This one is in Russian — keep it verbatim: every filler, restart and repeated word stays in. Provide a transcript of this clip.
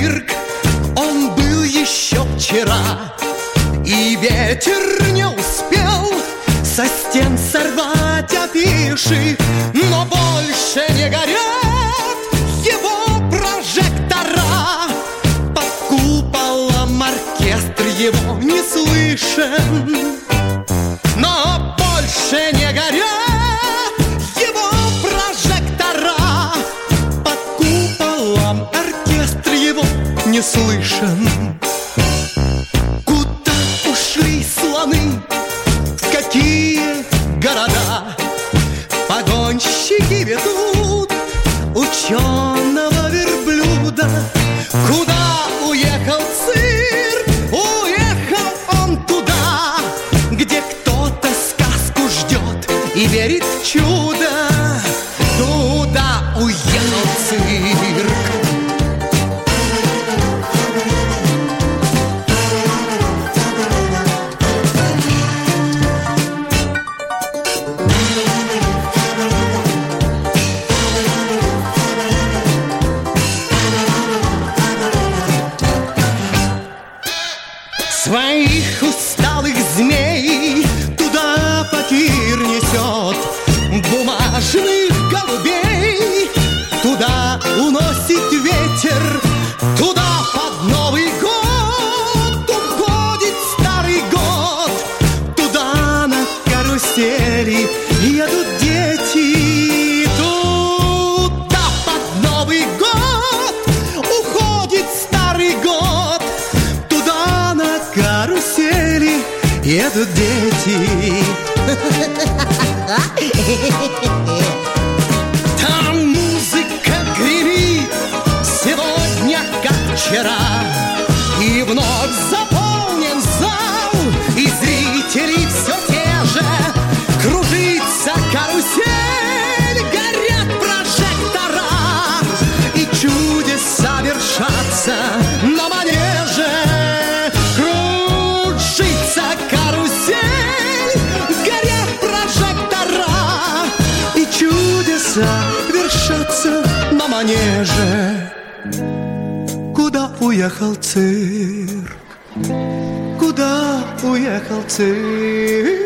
цирк. Он был еще вчера, и ветер не успел со стен сорвать афиши, но больше не горят его прожектора. Под куполом оркестр его не слышен, но больше не горят его прожектора. Под куполом оркестр его не слышен. Куда ушли слоны, в какие города? Погонщики ведут ученого верблюда. Куда уехал цирк? Уехал он туда, где кто-то сказку ждет и верит в чудо. Туда уехал цирк. Своих усталых змей туда факир несет, бумажных голубей туда уносит ветер. Туда под Новый год уходит старый год. Туда на карусели едут дети. Туда под Новый год уходит старый год. Туда на карусели едут дети. Там музыка гремит сегодня, как вчера, и вновь заполнен зал, и зрители все те же. Кружится карусель, горят прожектора, и чудеса вершатся на манеже. Кружится карусель, горят прожектора, и чудеса вершатся на манеже. Куда уехал цирк? Куда уехал цирк?